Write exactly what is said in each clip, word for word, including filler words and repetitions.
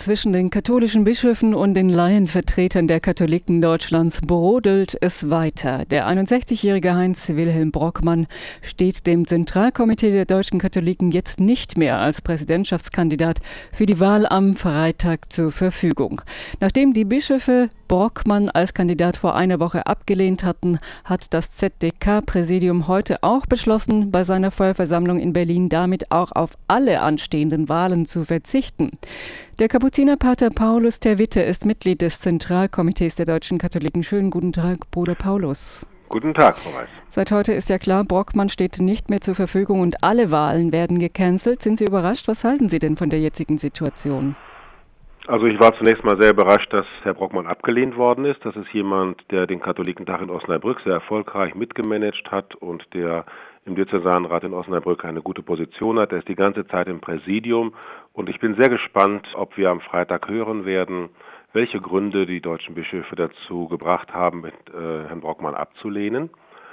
zwischen den katholischen Bischöfen und den Laienvertretern der Katholiken Deutschlands brodelt es weiter. Der einundsechzigjährige Heinz-Wilhelm Brockmann steht dem Zentralkomitee der deutschen Katholiken jetzt nicht mehr als Präsidentschaftskandidat für die Wahl am Freitag zur Verfügung. Nachdem die Bischöfe Brockmann als Kandidat vor einer Woche abgelehnt hatten, hat das Z D K-Präsidium heute auch beschlossen, bei seiner Vollversammlung in Berlin damit auch auf alle anstehenden Wahlen zu verzichten. Der Kapuzinerpater Paulus Terwitte ist Mitglied des Zentralkomitees der deutschen Katholiken. Schönen guten Tag, Bruder Paulus. Guten Tag, Frau Weiß. Seit heute ist ja klar, Brockmann steht nicht mehr zur Verfügung und alle Wahlen werden gecancelt. Sind Sie überrascht? Was halten Sie denn von der jetzigen Situation? Also ich war zunächst mal sehr überrascht, dass Herr Brockmann abgelehnt worden ist. Das ist jemand, der den Katholikentag in Osnabrück sehr erfolgreich mitgemanagt hat und der im Diözesanrat in Osnabrück eine gute Position hat. Er ist die ganze Zeit im Präsidium und ich bin sehr gespannt, ob wir am Freitag hören werden, welche Gründe die deutschen Bischöfe dazu gebracht haben, mit äh, Herrn Brockmann abzulehnen.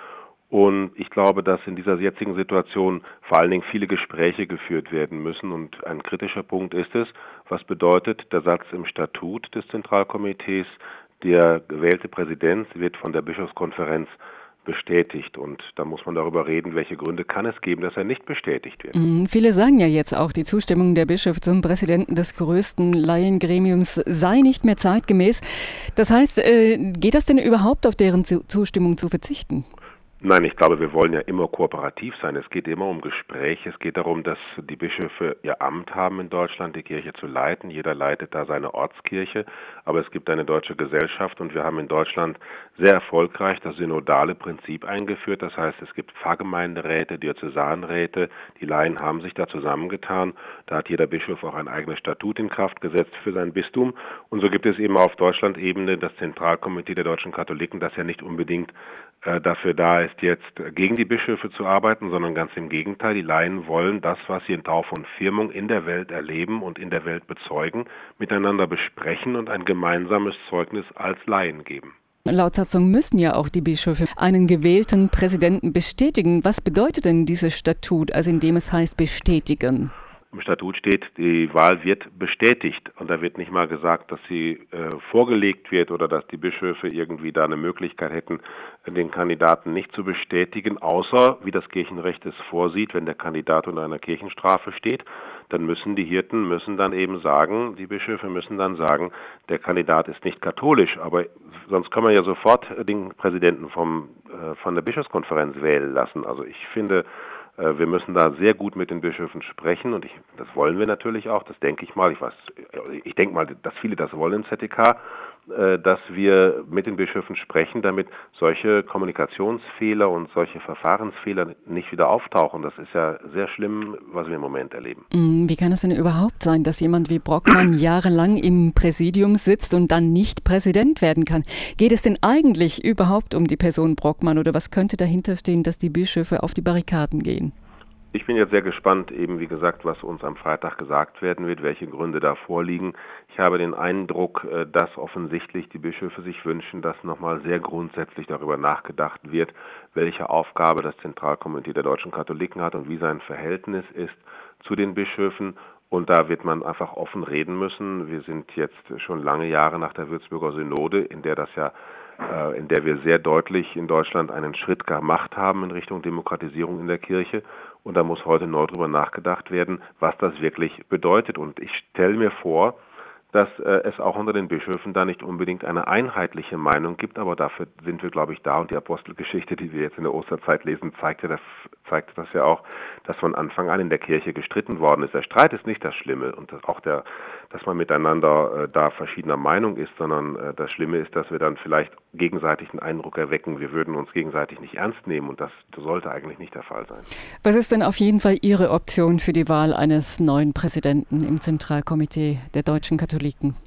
Und ich glaube, dass in dieser jetzigen Situation vor allen Dingen viele Gespräche geführt werden müssen. Und ein kritischer Punkt ist es, was bedeutet der Satz im Statut des Zentralkomitees, der gewählte Präsident wird von der Bischofskonferenz bestätigt. Und da muss man darüber reden, welche Gründe kann es geben, dass er nicht bestätigt wird. Mhm, viele sagen ja jetzt auch, die Zustimmung der Bischöfe zum Präsidenten des größten Laiengremiums sei nicht mehr zeitgemäß. Das heißt, äh, geht das denn überhaupt, auf deren Zustimmung zu verzichten? Nein, ich glaube, wir wollen ja immer kooperativ sein. Es geht immer um Gespräche. Es geht darum, dass die Bischöfe ihr Amt haben in Deutschland, die Kirche zu leiten. Jeder leitet da seine Ortskirche. Aber es gibt eine deutsche Gesellschaft und wir haben in Deutschland sehr erfolgreich das synodale Prinzip eingeführt. Das heißt, es gibt Pfarrgemeinderäte, Diözesanräte. Die Laien haben sich da zusammengetan. Da hat jeder Bischof auch ein eigenes Statut in Kraft gesetzt für sein Bistum. Und so gibt es eben auf Deutschland-Ebene das Zentralkomitee der deutschen Katholiken, das ja nicht unbedingt äh, dafür da ist, jetzt gegen die Bischöfe zu arbeiten, sondern ganz im Gegenteil. Die Laien wollen das, was sie in Taufe und Firmung in der Welt erleben und in der Welt bezeugen, miteinander besprechen und ein gemeinsames Zeugnis als Laien geben. Laut Satzung müssen ja auch die Bischöfe einen gewählten Präsidenten bestätigen. Was bedeutet denn dieses Statut, also indem es heißt bestätigen? Im Statut steht, die Wahl wird bestätigt und da wird nicht mal gesagt, dass sie äh, vorgelegt wird oder dass die Bischöfe irgendwie da eine Möglichkeit hätten, den Kandidaten nicht zu bestätigen, außer, wie das Kirchenrecht es vorsieht, wenn der Kandidat unter einer Kirchenstrafe steht, dann müssen die Hirten müssen dann eben sagen, die Bischöfe müssen dann sagen, der Kandidat ist nicht katholisch, aber sonst kann man ja sofort den Präsidenten vom, äh, von der Bischofskonferenz wählen lassen. Also ich finde, wir müssen da sehr gut mit den Bischöfen sprechen und ich, das wollen wir natürlich auch, das denke ich mal, ich weiß, ich denke mal, dass viele das wollen im Z D K, dass wir mit den Bischöfen sprechen, damit solche Kommunikationsfehler und solche Verfahrensfehler nicht wieder auftauchen. Das ist ja sehr schlimm, was wir im Moment erleben. Wie kann es denn überhaupt sein, dass jemand wie Brockmann jahrelang im Präsidium sitzt und dann nicht Präsident werden kann? Geht es denn eigentlich überhaupt um die Person Brockmann oder was könnte dahinter stehen, dass die Bischöfe auf die Barrikaden gehen? Ich bin jetzt sehr gespannt, eben wie gesagt, was uns am Freitag gesagt werden wird, welche Gründe da vorliegen. Ich habe den Eindruck, dass offensichtlich die Bischöfe sich wünschen, dass nochmal sehr grundsätzlich darüber nachgedacht wird, welche Aufgabe das Zentralkomitee der deutschen Katholiken hat und wie sein Verhältnis ist zu den Bischöfen. Und da wird man einfach offen reden müssen. Wir sind jetzt schon lange Jahre nach der Würzburger Synode, in der das ja in der wir sehr deutlich in Deutschland einen Schritt gemacht haben in Richtung Demokratisierung in der Kirche. Und da muss heute neu drüber nachgedacht werden, was das wirklich bedeutet. Und ich stelle mir vor, dass äh, es auch unter den Bischöfen da nicht unbedingt eine einheitliche Meinung gibt, aber dafür sind wir, glaube ich, da. Und die Apostelgeschichte, die wir jetzt in der Osterzeit lesen, zeigt ja das, zeigt das ja auch, dass von Anfang an in der Kirche gestritten worden ist. Der Streit ist nicht das Schlimme und das auch der, dass man miteinander äh, da verschiedener Meinung ist, sondern äh, das Schlimme ist, dass wir dann vielleicht gegenseitig den Eindruck erwecken, wir würden uns gegenseitig nicht ernst nehmen und das sollte eigentlich nicht der Fall sein. Was ist denn auf jeden Fall Ihre Option für die Wahl eines neuen Präsidenten im Zentralkomitee der deutschen Katholiken?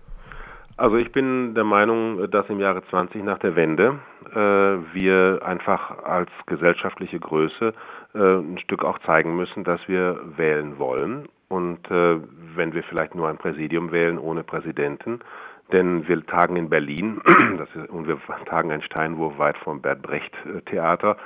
Also ich bin der Meinung, dass im Jahre zwanzig nach der Wende äh, wir einfach als gesellschaftliche Größe äh, ein Stück auch zeigen müssen, dass wir wählen wollen. Und äh, wenn wir vielleicht nur ein Präsidium wählen ohne Präsidenten, denn wir tagen in Berlin das ist, und wir tagen einen Steinwurf weit vom Bert Brecht Theater.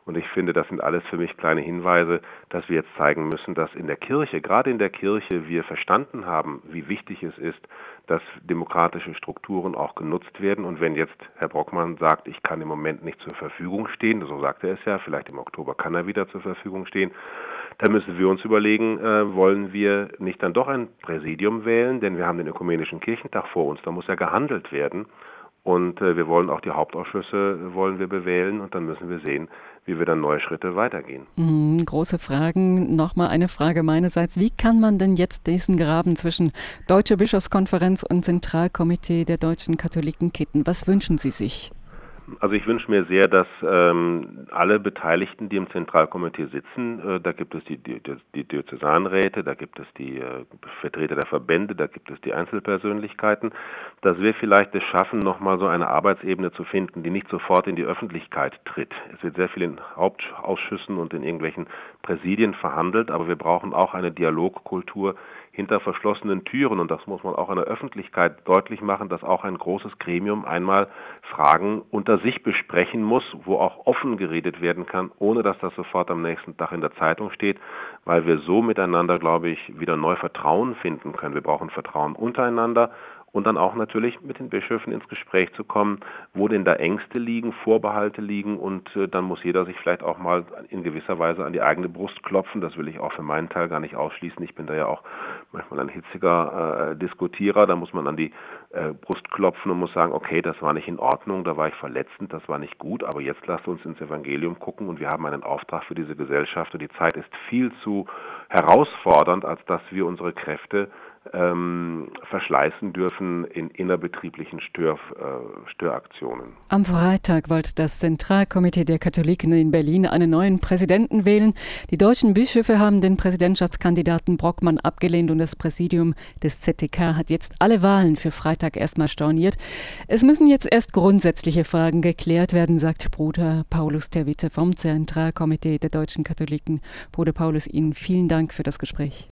Und ich finde, das sind alles für mich kleine Hinweise, dass wir jetzt zeigen müssen, dass in der Kirche, gerade in der Kirche, wir verstanden haben, wie wichtig es ist, dass demokratische Strukturen auch genutzt werden. Und wenn jetzt Herr Brockmann sagt, ich kann im Moment nicht zur Verfügung stehen, so sagt er es ja, vielleicht im Oktober kann er wieder zur Verfügung stehen, dann müssen wir uns überlegen, äh, wollen wir nicht dann doch ein Präsidium wählen, denn wir haben den Ökumenischen Kirchentag vor uns, da muss ja gehandelt werden. Und äh, wir wollen auch die Hauptausschüsse wollen wir bewählen und dann müssen wir sehen, wie wir dann neue Schritte weitergehen. Mhm, große Fragen. Nochmal eine Frage meinerseits. Wie kann man denn jetzt diesen Graben zwischen Deutsche Bischofskonferenz und Zentralkomitee der deutschen Katholiken kitten? Was wünschen Sie sich? Also ich wünsche mir sehr, dass ähm, alle Beteiligten, die im Zentralkomitee sitzen, äh, da gibt es die, die, die Diözesanräte, da gibt es die äh, Vertreter der Verbände, da gibt es die Einzelpersönlichkeiten, dass wir vielleicht es schaffen, nochmal so eine Arbeitsebene zu finden, die nicht sofort in die Öffentlichkeit tritt. Es wird sehr viel in Hauptausschüssen und in irgendwelchen Präsidien verhandelt, aber wir brauchen auch eine Dialogkultur hinter verschlossenen Türen und das muss man auch in der Öffentlichkeit deutlich machen, dass auch ein großes Gremium einmal Fragen unter sich besprechen muss, wo auch offen geredet werden kann, ohne dass das sofort am nächsten Tag in der Zeitung steht, weil wir so miteinander, glaube ich, wieder neu Vertrauen finden können. Wir brauchen Vertrauen untereinander und dann auch natürlich mit den Bischöfen ins Gespräch zu kommen, wo denn da Ängste liegen, Vorbehalte liegen und äh, dann muss jeder sich vielleicht auch mal in gewisser Weise an die eigene Brust klopfen. Das will ich auch für meinen Teil gar nicht ausschließen. Ich bin da ja auch manchmal ein hitziger äh, Diskutierer. Da muss man an die äh, Brust klopfen und muss sagen, okay, das war nicht in Ordnung, da war ich verletzend, das war nicht gut, aber jetzt lasst uns ins Evangelium gucken und wir haben einen Auftrag für diese Gesellschaft und die Zeit ist viel zu herausfordernd, als dass wir unsere Kräfte ähm, verschleißen dürfen in innerbetrieblichen Stör, äh, Störaktionen. Am Freitag wollte das Zentralkomitee der Katholiken in Berlin einen neuen Präsidenten wählen. Die deutschen Bischöfe haben den Präsidentschaftskandidaten Brockmann abgelehnt und das Präsidium des Z T K hat jetzt alle Wahlen für Freitag erstmal storniert. Es müssen jetzt erst grundsätzliche Fragen geklärt werden, sagt Bruder Paulus Terwitte vom Zentralkomitee der deutschen Katholiken. Bruder Paulus, Ihnen vielen Dank für das Gespräch.